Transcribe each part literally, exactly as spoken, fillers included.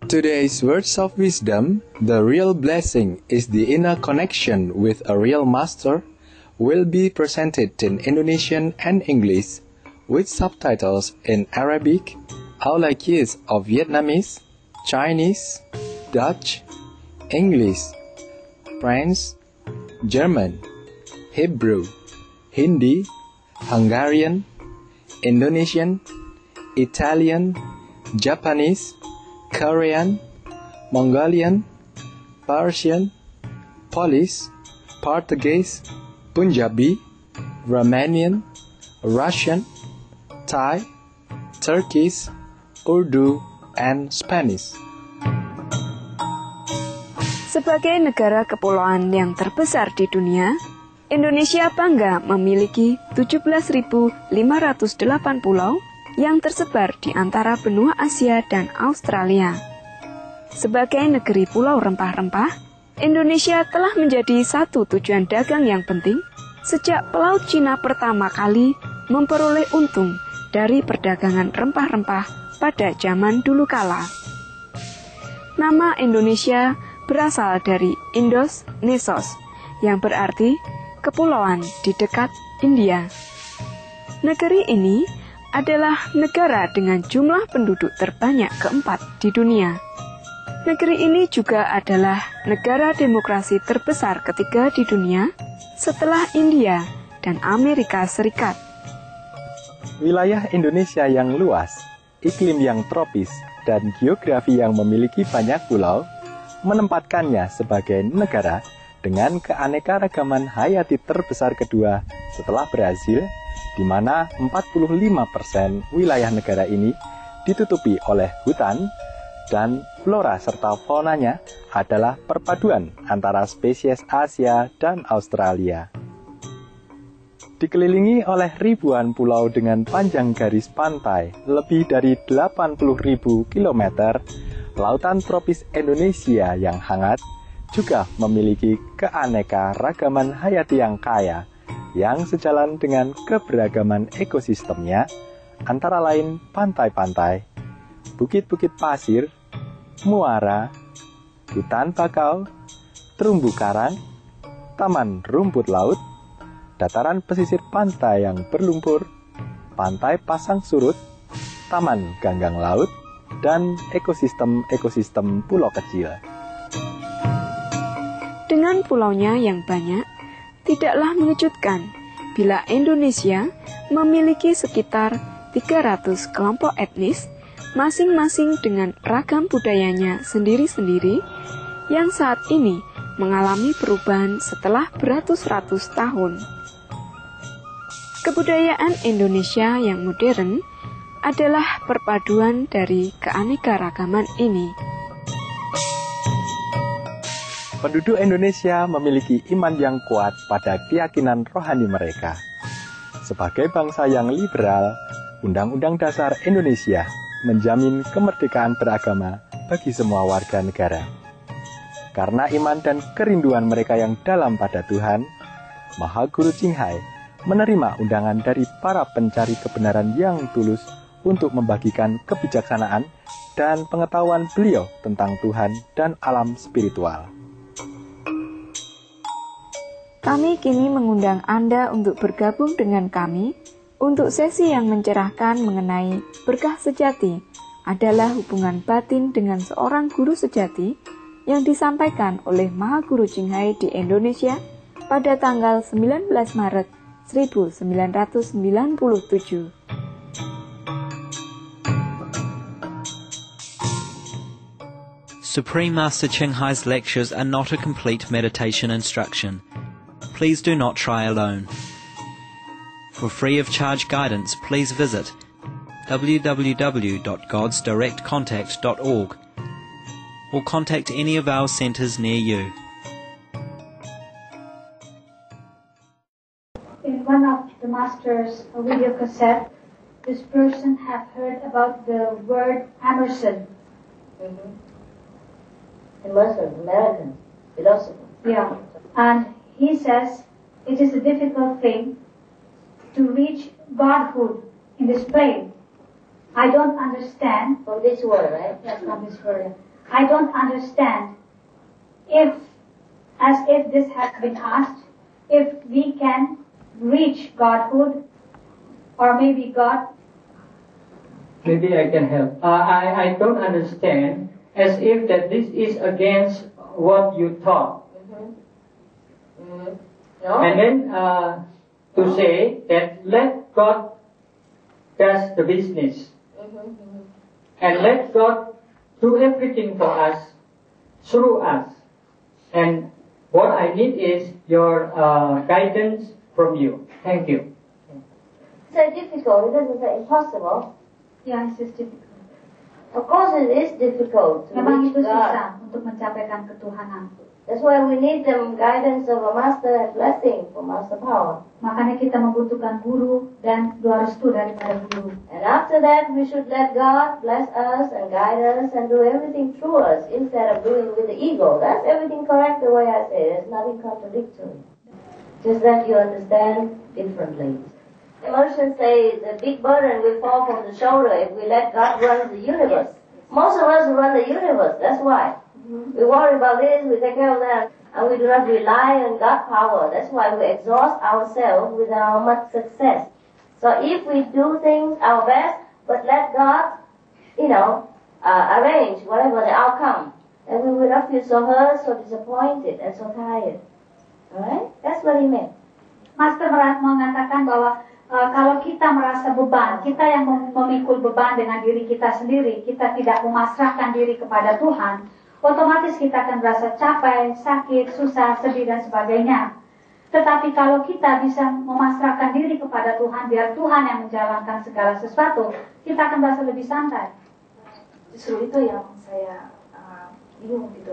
Today's words of wisdom, the real blessing is the inner connection with a real master, will be presented in Indonesian and English, with subtitles in Arabic, Aulakis of Vietnamese, Chinese, Dutch, English, French, German, Hebrew, Hindi, Hungarian, Indonesian, Italian, Japanese, Korean, Mongolian, Persian, Polish, Portuguese, Punjabi, Romanian, Russian, Thai, Turkish, Urdu, and Spanish. Sebagai negara kepulauan yang terbesar di dunia, Indonesia bangga memiliki tujuh belas ribu lima ratus delapan pulau yang tersebar di antara benua Asia dan Australia. Sebagai negeri pulau rempah-rempah, Indonesia telah menjadi satu tujuan dagang yang penting sejak pelaut Cina pertama kali memperoleh untung dari perdagangan rempah-rempah pada zaman dulu kala. Nama Indonesia berasal dari Indos Nesos, yang berarti kepulauan di dekat India. Negeri ini adalah negara dengan jumlah penduduk terbanyak keempat di dunia. Negeri ini juga adalah negara demokrasi terbesar ketiga di dunia setelah India dan Amerika Serikat. Wilayah Indonesia yang luas, iklim yang tropis, dan geografi yang memiliki banyak pulau menempatkannya sebagai negara dengan keanekaragaman hayati terbesar kedua setelah Brazil, di mana empat puluh lima persen wilayah negara ini ditutupi oleh hutan dan flora serta faunanya adalah perpaduan antara spesies Asia dan Australia. Dikelilingi oleh ribuan pulau dengan panjang garis pantai lebih dari delapan puluh ribu kilometer, lautan tropis Indonesia yang hangat juga memiliki keanekaragaman hayati yang kaya, yang sejalan dengan keberagaman ekosistemnya, antara lain pantai-pantai, bukit-bukit pasir, muara, hutan bakau, terumbu karang, taman rumput laut, dataran pesisir pantai yang berlumpur, pantai pasang surut, taman ganggang laut, dan ekosistem-ekosistem pulau kecil. Dengan pulaunya yang banyak, tidaklah mengejutkan bila Indonesia memiliki sekitar tiga ratus kelompok etnis, masing-masing dengan ragam budayanya sendiri-sendiri, yang saat ini mengalami perubahan setelah beratus-ratus tahun. Kebudayaan Indonesia yang modern adalah perpaduan dari keanekaragaman ini. Penduduk Indonesia memiliki iman yang kuat pada keyakinan rohani mereka. Sebagai bangsa yang liberal, Undang-Undang Dasar Indonesia menjamin kemerdekaan beragama bagi semua warga negara. Karena iman dan kerinduan mereka yang dalam pada Tuhan, Maha Guru Qinghai menerima undangan dari para pencari kebenaran yang tulus untuk membagikan kebijaksanaan dan pengetahuan beliau tentang Tuhan dan alam spiritual. Kami kini mengundang Anda untuk bergabung dengan kami untuk sesi yang mencerahkan mengenai berkah sejati adalah hubungan batin dengan seorang guru sejati yang disampaikan oleh Maha Guru Qinghai di Indonesia pada tanggal sembilan belas Maret seribu sembilan ratus sembilan puluh tujuh. Supreme Master Qinghai's lectures are not a complete meditation instruction. Please do not try alone. For free of charge guidance, please visit w w w dot gods direct contact dot org or contact any of our centers near you. In one of the master's video cassette, this person have heard about the word Emerson. Mm-hmm. Emerson, American philosopher. Yeah, and he says it is a difficult thing to reach Godhood in this plane. I don't understand. From this world, right? Yes, from this world. I don't understand if, as if this has been asked, if we can reach Godhood, or maybe God. Maybe I can help. Uh, I, I don't understand as if that this is against what you taught. Mm-hmm. Mm-hmm. No? And then uh, to say that let God does the business. Mm-hmm. Mm-hmm. And let God do everything for us, through us. And what I need is your uh, guidance from you. Thank you. It's so difficult. It doesn't say impossible. Yeah, it's just difficult. Of course it is difficult to Memang reach itu God. susah untuk mencapaikan ketuhanan. That's why we need the guidance of a master and blessing from master power. Makanya kita membutuhkan guru dan doa restu daripada guru. And after that we should let God bless us and guide us and do everything through us instead of doing with the ego. That's everything correct the way I say it. There's nothing contradictory. Just that you understand differently. Emotions say the big burden will fall from the shoulder if we let God run the universe. Most of us run the universe, that's why. Mm-hmm. We worry about this, we take care of that, and we do not rely on God's power. That's why we exhaust ourselves without much success. So if we do things our best, but let God, you know, uh, arrange whatever the outcome, then we will not feel so hurt, so disappointed, and so tired. Alright? That's what he meant. Master mengatakan bahwa Uh, kalau kita merasa beban, kita yang memikul beban dengan diri kita sendiri, kita tidak memasrahkan diri kepada Tuhan, otomatis kita akan merasa capek, sakit, susah, sedih, dan sebagainya. Tetapi kalau kita bisa memasrahkan diri kepada Tuhan, biar Tuhan yang menjalankan segala sesuatu, kita akan merasa lebih santai. Justru itu yang saya uh, bingung gitu.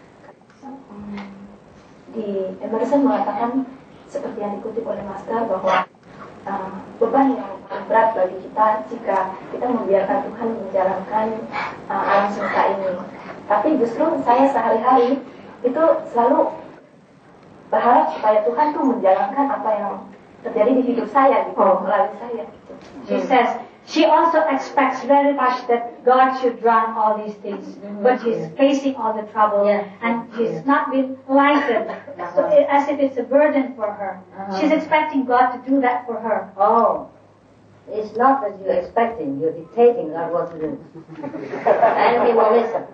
Di Emerson mengatakan, seperti yang dikutip oleh Master, bahwa Uh, beban yang berat bagi kita jika kita membiarkan Tuhan menjalankan uh, alam semesta ini. Tapi justru saya sehari-hari itu selalu berharap supaya Tuhan tuh menjalankan apa yang terjadi di hidup saya gitu, oh. melalui saya gitu. She hmm. says she also expects very much that God should run all these things, mm-hmm. but she's yeah. facing all the trouble, yeah. and she's yeah. not been lightened, uh-huh. so it, as if it's a burden for her. Uh-huh. She's expecting God to do that for her. Oh, it's not that you're expecting, you're dictating God what to do. And he will listen.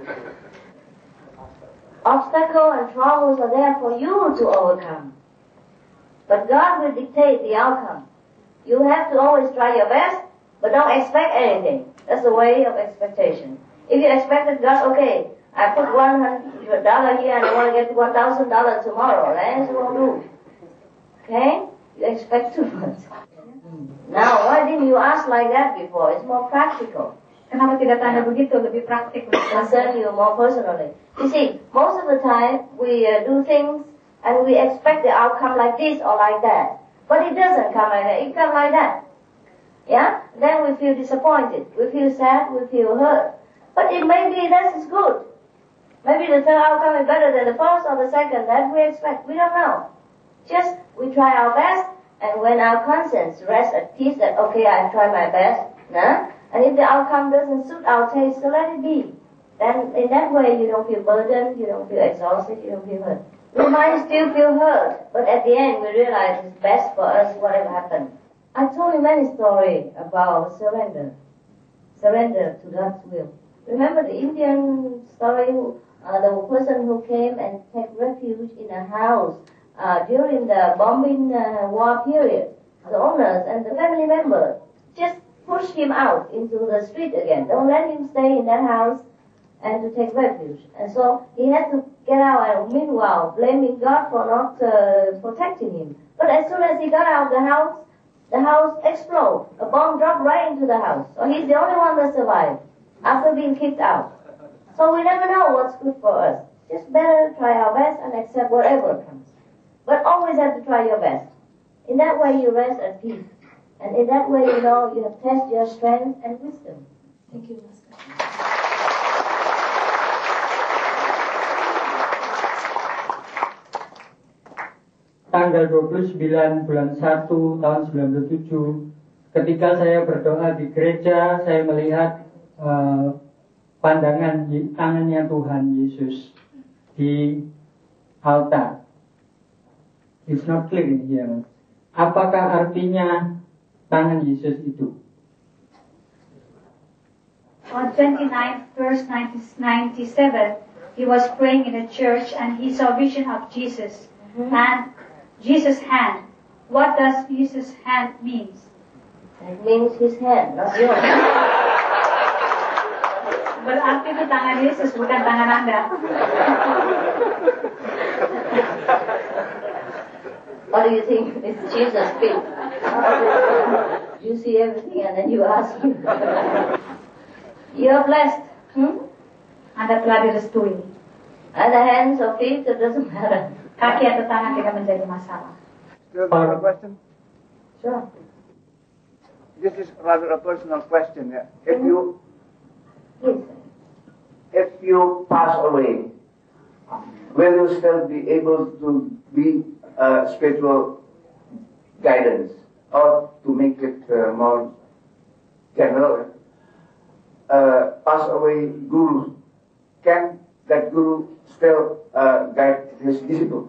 Obstacles and troubles are there for you to overcome. But God will dictate the outcome. You have to always try your best, but don't expect anything. That's the way of expectation. If you expected God, okay, I put one hundred dollars here and I want to get one thousand dollars tomorrow, then it won't do. Okay? You expect too much. Now, why didn't you ask like that before? It's more practical. Kenapa tidak tanya begitu, lebih praktik? Concern you more personally. You see, most of the time we uh, do things and we expect the outcome like this or like that. But it doesn't come like that. It comes like that. Yeah? Then we feel disappointed. We feel sad. We feel hurt. But it may be that is good. Maybe the third outcome is better than the first or the second that we expect. We don't know. Just we try our best, and when our conscience rests at peace that, okay, I tried my best, nah? And if the outcome doesn't suit our taste, so let it be. Then in that way you don't feel burdened, you don't feel exhausted, you don't feel hurt. We might still feel hurt, but at the end we realize it's best for us whatever happened. I told you many stories about surrender. Surrender to God's will. Remember the Indian story, uh, the person who came and took refuge in a house uh, during the bombing uh, war period. The owners and the family members just pushed him out into the street again. Don't let him stay in that house and to take refuge. And so he had to get out, and meanwhile blaming God for not uh, protecting him. But as soon as he got out of the house, the house exploded. A bomb dropped right into the house. So he's the only one that survived after being kicked out. So we never know what's good for us. Just better try our best and accept whatever comes. But always have to try your best. In that way you rest at peace. And in that way, you know, you have tested your strength and wisdom. Thank you, Master. Tanggal dua puluh sembilan bulan satu tahun sembilan puluh tujuh, ketika saya berdoa di gereja, saya melihat uh, pandangan tangannya Tuhan Yesus di altar. It's not clear here. Apakah artinya tangan Yesus itu? On twenty-ninth verse ninety-seven, he was praying in a church and he saw a vision of Jesus. Mm-hmm. And Jesus' hand. What does Jesus' hand means? It means his hand, not yours. Berarti itu tangan Yesus, bukan tangan Anda. What do you think? It's Jesus' feet. You see everything and then you ask him. You're blessed. Hmm? Anda telah direstui. And the hands or feet, it doesn't matter. Kaki atau tangan tidak menjadi masalah. Still have a question? Sure. This is rather a personal question. Yeah. If you, Yes. if you pass away, will you still be able to be uh, spiritual guidance, or to make it uh, more general? Uh, pass away guru, can that guru still uh, guide his disciple?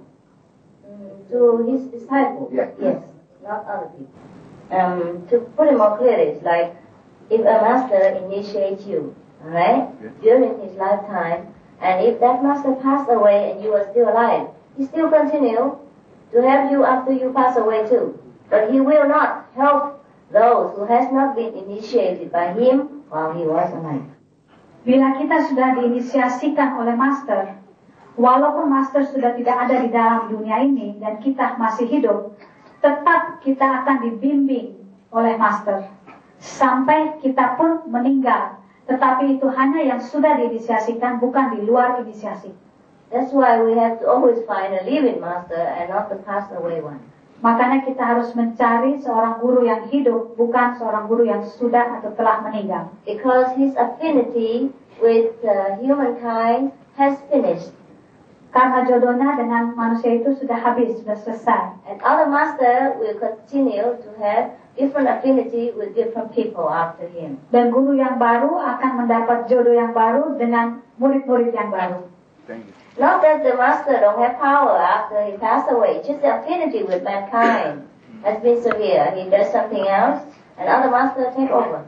To his disciples? Yeah. Yes, not other people. Um, to put it more clearly, it's like if a master initiates you, alright, Yeah. during his lifetime, and if that master passed away and you are still alive, he still continue to help you after you pass away too. But he will not help those who has not been initiated by him while he was alive. Bila kita sudah diinisiasikan oleh master, walaupun master sudah tidak ada di dalam dunia ini dan kita masih hidup, tetap kita akan dibimbing oleh master sampai kita pun meninggal. Tetapi itu hanya yang sudah diinisiasikan, bukan di luar inisiasi. That's why we have to always find a living master and not the passed away one. Makanya kita harus mencari seorang guru yang hidup, bukan seorang guru yang sudah atau telah meninggal. Because his affinity with uh, humankind has finished. Karena jodohnya dengan manusia itu sudah habis, sudah selesai. And other master will continue to have different affinity with different people after him. Dan guru yang baru akan mendapat jodoh yang baru dengan murid-murid yang baru. Thank you. Not that the master don't have power after he passed away, just the affinity with mankind has been severe. He does something else, and other master take over.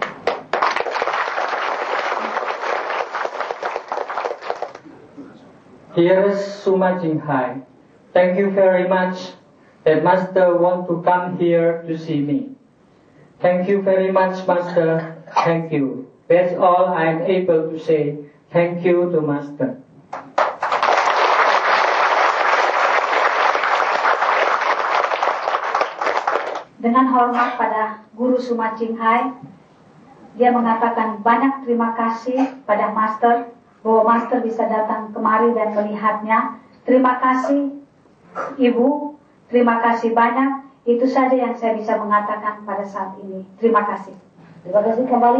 Dear Suma Jinghai, thank you very much that Master want to come here to see me. Thank you very much, Master. Thank you. That's all I'm able to say. Thank you to Master. Dengan hormat pada Guru Suma Jinghai, dia mengatakan banyak terima kasih pada Master, bahwa Master bisa datang kemari dan melihatnya. Terima kasih Ibu, terima kasih banyak. Itu saja yang saya bisa mengatakan pada saat ini. Terima kasih. Terima kasih kembali.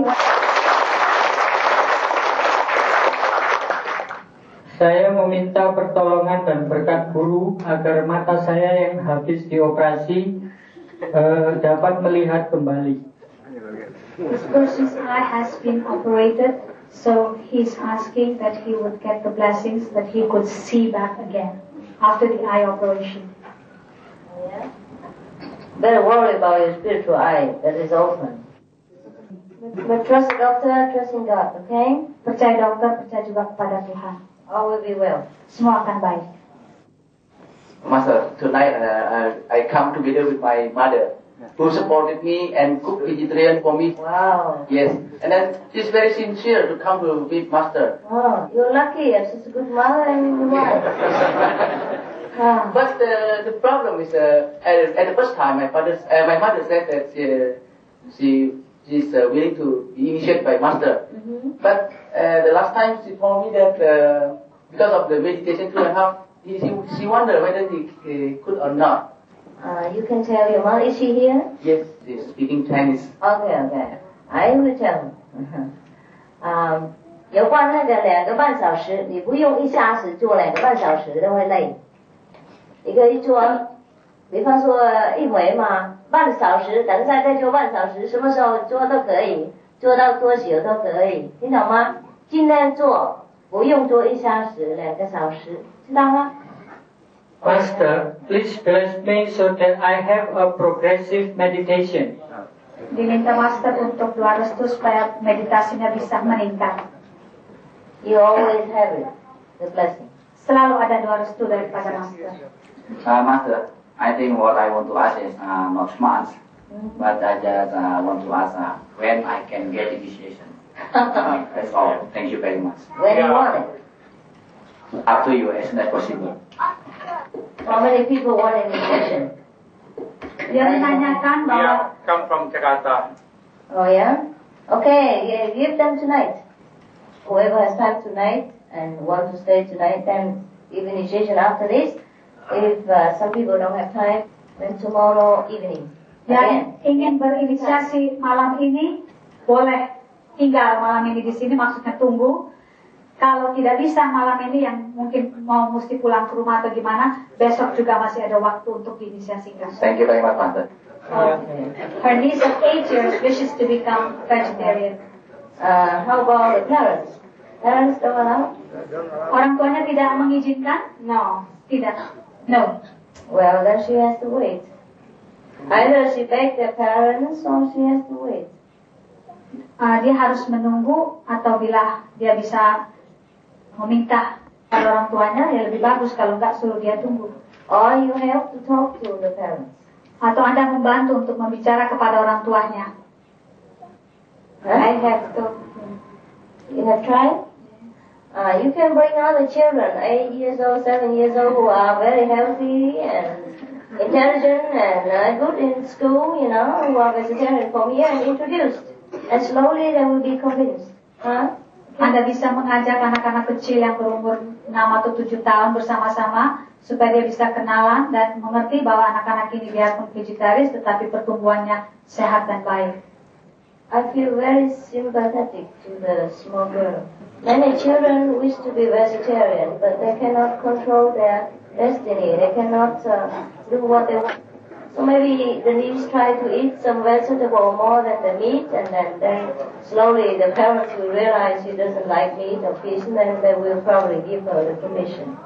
Saya meminta pertolongan dan berkat guru agar mata saya yang habis dioperasi uh, dapat melihat kembali. This person's eye has been operated, so he's asking that he would get the blessings that he could see back again after the eye operation. Yeah. Better worry about your spiritual eye that is open. But trust the doctor, trust in God, okay? Percaya dokter, percaya juga kepada Tuhan. All will be well. Semua akan baik. Master, tonight uh, I come together with my mother, who supported me and cooked vegetarian for me. Wow. Yes, and then she's very sincere to come to meet Master. Oh, you're lucky. You have such a good mother and good wife. Ah. But uh, the problem is, uh, at, at the first time, my father, uh, my mother said that she, she she's uh, willing to be initiated by Master. Mm-hmm. But uh, the last time she told me that uh, because of the meditation two and a half, he, she, she wondered whether he uh, could or not. Uh, you can tell your mother. Is she here? Yes, she's speaking Chinese. Okay, okay. I will tell. Um, 有关那个两个半小时，你不用一下子做两个半小时都会累。你可以做，比方说一回嘛，半小时，等一下再做半小时，什么时候做都可以，做到多久都可以，听懂吗？ 尽量做，不用做一小时、两个小时，知道吗？ Master, please bless me so that I have a progressive meditation. Diminta Master untuk doa restu supaya meditasinya bisa meningkat. You always have it, the blessing. Selalu ada doa restu daripada Master. Uh, Master, I think what I want to ask is uh, not much, mm-hmm. but I just uh, want to ask uh, when I can get initiation. uh, that's all. Thank you very much. When you want it? Up to you, as soon as possible. How many people want initiation? Dia menanyakan bahwa Yeah, come from Jakarta. Oh yeah? Okay, yeah, give them tonight. Whoever has time tonight and want to stay tonight, then give initiation after this. If uh, some people don't have time, then tomorrow evening. Yang ingin berinisiasi malam ini boleh tinggal malam ini di sini, maksudnya tunggu. Kalau tidak bisa malam ini, yang mungkin mau mesti pulang ke rumah atau gimana, besok juga masih ada waktu untuk diinisiasikan. Thank you very much, Master. Uh, her niece of eight years wishes to become vegetarian. Uh, how about the parents? Parents don't allow? Orang tuanya tidak mengizinkan? No, tidak. No. Well, then she has to wait. Either she begs their parents or she has to wait. Uh, dia harus menunggu, atau bila dia bisa meminta pada orang tuanya, ya lebih bagus. Kalau enggak, suruh dia tunggu. Or you have to talk to the parents. Atau Anda membantu untuk membicara kepada orang tuanya. Huh? I have to. You have tried? Uh, you can bring other children, eight years old, seven years old, who are very healthy and intelligent and uh, good in school, you know, who are vegetarian from here and introduced. And slowly they will be convinced. Huh? Anda bisa mengajak anak-anak kecil yang berumur enam atau tujuh tahun bersama-sama supaya dia bisa kenalan dan mengerti bahwa anak-anak ini biarpun vegetaris tetapi pertumbuhannya sehat dan baik. I feel very sympathetic to the small girl. Many children wish to be vegetarian, but they cannot control their destiny. They cannot uh, do what they want. So maybe the niece try to eat some vegetable more than the meat, and then, then slowly the parents will realize she doesn't like meat or fish, and then they will probably give her the permission.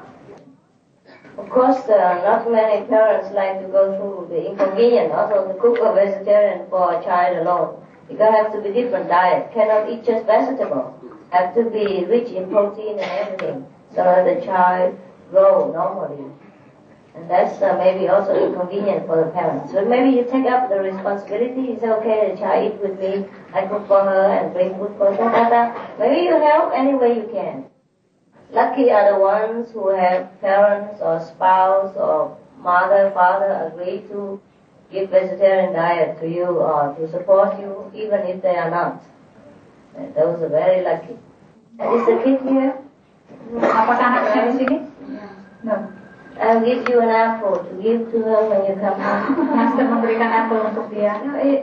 Of course, uh, not many parents like to go through the inconvenience also to cook a vegetarian for a child alone. Because have to be different diet. Cannot eat just vegetable. Have to be rich in protein and everything, so that the child grow normally. And that's uh, maybe also inconvenient for the parents. But maybe you take up the responsibility. It's okay, the child eat with me. I cook for her and bring food for her. Maybe you help any way you can. Lucky are the ones who have parents or spouse or mother, father agree to give vegetarian diet to you or to support you, even if they are not. And those are very lucky. And is the kid here? Apakah anaknya di sini? No. I'll give you an apple to give to her when you come home. Master memberikan apel untuk dia.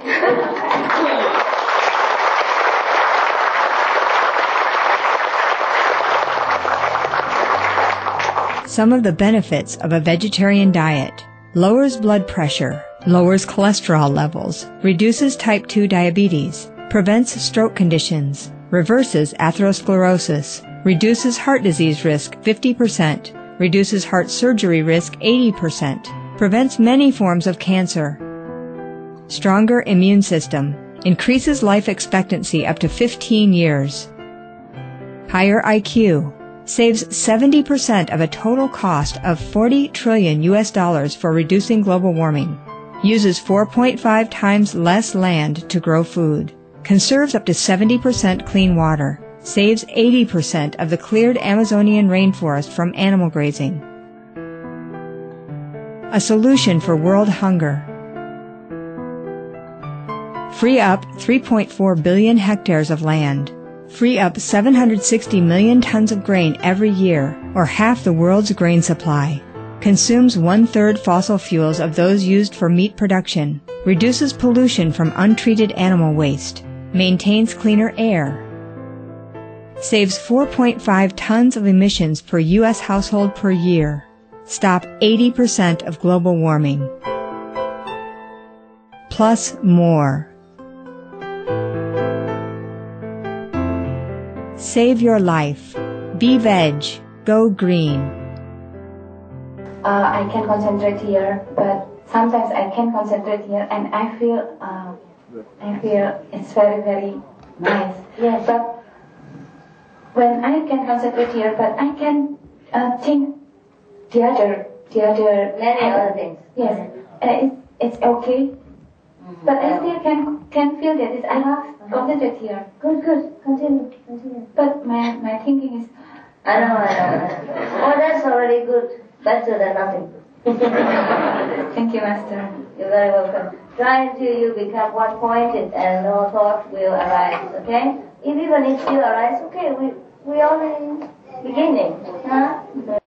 Some of the benefits of a vegetarian diet: lowers blood pressure, lowers cholesterol levels, reduces type two diabetes, prevents stroke conditions, reverses atherosclerosis, reduces heart disease risk fifty percent, reduces heart surgery risk eighty percent, prevents many forms of cancer. Stronger immune system, increases life expectancy up to fifteen years. Higher I Q, saves seventy percent of a total cost of forty trillion U S dollars for reducing global warming. Uses four point five times less land to grow food. Conserves up to seventy percent clean water. Saves eighty percent of the cleared Amazonian rainforest from animal grazing. A solution for world hunger. Free up three point four billion hectares of land. Free up seven hundred sixty million tons of grain every year, or half the world's grain supply. Consumes one-third fossil fuels of those used for meat production. Reduces pollution from untreated animal waste. Maintains cleaner air. Saves four point five tons of emissions per U S household per year. Stop eighty percent of global warming. Plus more. Save your life. Be veg. Go green. Uh, I can concentrate here, but sometimes I can concentrate here, and I feel, uh, I feel it's very, very nice. Yes. But when I can concentrate here, but I can uh, think the other, the other Many other things. Yes, uh, it's it's okay. Mm-hmm. But I still can can feel that it's, I have concentrate here. Good, good. Continue, continue. But my my thinking is. I know, I know. I know. Oh, that's already good. Better than nothing. Thank you, Master. You're very welcome. Try until you become one-pointed and no thought will arise, okay? If even if you arise, okay, we we only beginning, huh?